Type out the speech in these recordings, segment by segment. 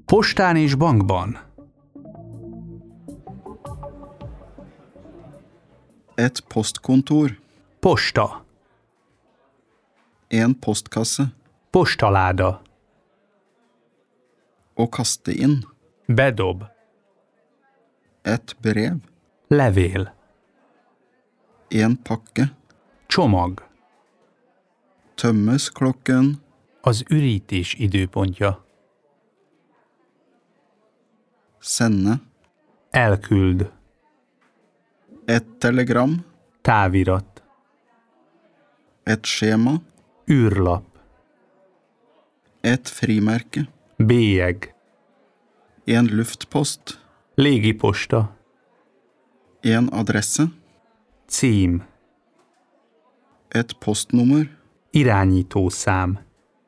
Postán és bankban. Et postkontor. Posta. En postkasse. Postaláda. Å kaste inn. Bedob. Et brev. Levél. En pakke. Csomag. Tømmes klokken. Az ürítés időpontja. Sende. Elküld. Et telegram. Távirat. Et skjema. Űrlap. Et frimerke. Bélyeg. En luftpost. Légiposta. En adresse. Cím. Et postnummer. Irányítószám.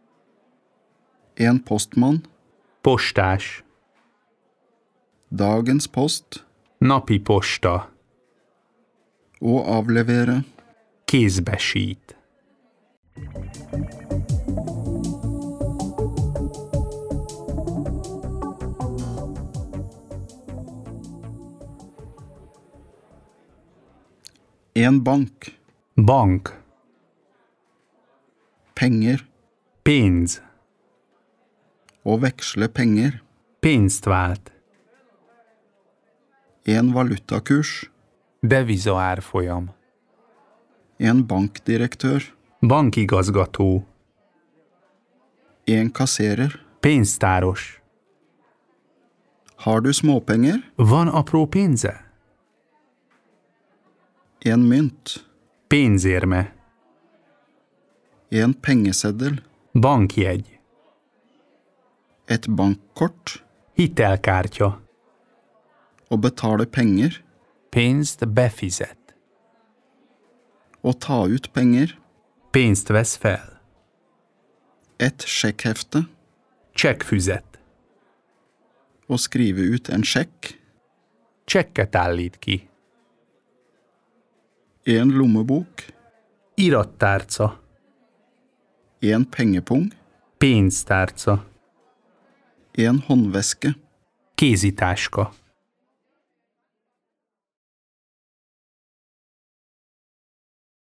En postmann. Postás. Dagens post. Napi posta. Å avlevere. Kézbesít. En bank. Bank. Penger. Pénz. Å veksle penger. Pénzt vált. En valutakurs. Devizaárfolyam. En bankdirektør. Bankigazgató. En kasserer. Pénztáros. Har du småpenger? Van apró pénze? En mynt. Pénzérme. En pengeseddel. Bankjegy. Et bankkort. Hitelkártya. Å betale penger. Pénzt befizet. Å ta ut penger. Pénzt vesz fel. Et sjekkhefte. Csekkfüzet. Å skrive ut en sjekk. Csekket állít ki. En lommebok. Irattárca. En pengepung. Pénztárca. En håndveske. Kézitáska.